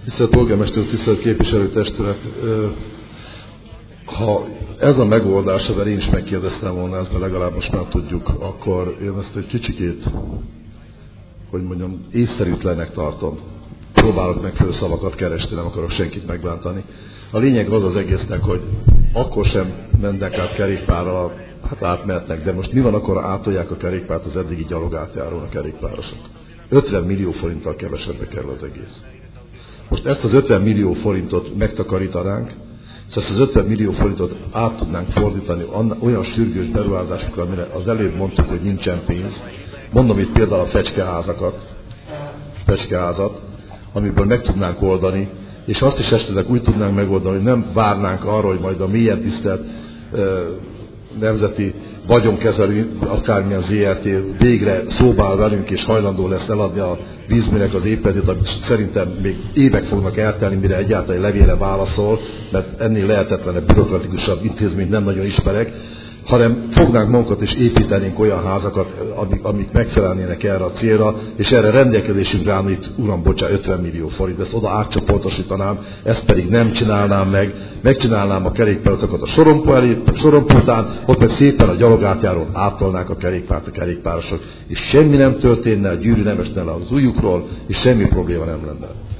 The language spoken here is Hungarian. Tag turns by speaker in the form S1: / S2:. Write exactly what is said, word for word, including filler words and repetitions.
S1: Tisztelt polgármester, tisztelt képviselőtestület, ha ez a megoldás, amivel én is megkérdeztem volna, ezt legalább most már tudjuk, akkor én ezt egy kicsikét, hogy mondjam, észszerűtlenek tartom. Próbálok megfelelő szavakat keresni, nem akarok senkit megbántani. A lényeg az az egésznek, hogy akkor sem mennek át kerékpárral, hát átmehetnek, de most mi van, akkor átolják a kerékpárt az eddigi gyalog átjárón a kerékpárosok. ötven millió forinttal kevesebbe kerül az egész. Most ezt az ötven millió forintot megtakarítanánk, és ezt az ötven millió forintot át tudnánk fordítani olyan sürgős beruházásokra, amire az előbb mondtuk, hogy nincsen pénz. Mondom itt például a fecskeházakat, fecskeházat, amiből meg tudnánk oldani, és azt is esetleg úgy tudnánk megoldani, hogy nem várnánk arra, hogy majd a mélyen tisztelt nemzeti vagyonkezelő, akármilyen zé er té végre szóba áll velünk, és hajlandó lesz eladni a vízműnek az épületét, amit szerintem még évek fognak eltelni, mire egyáltalán egy levélre válaszol, mert ennél lehetetlenebb, bürokratikusabb intézményt nem nagyon ismerek, hanem fognánk magunkat és építenénk olyan házakat, amik, amik megfelelnének erre a célra, és erre rendelkezésünkre állna itt, uram, bocsánat, ötven millió forint, ezt oda átcsoportosítanám, ezt pedig nem csinálnám meg, megcsinálnám a kerékpárutakat a sorompó elé, a sorompó után, ott meg szépen a gyalogátjáron áttolnák a kerékpárt a kerékpárosok, és semmi nem történne, a gyűrű nem esne le az ujjukról, és semmi probléma nem lenne.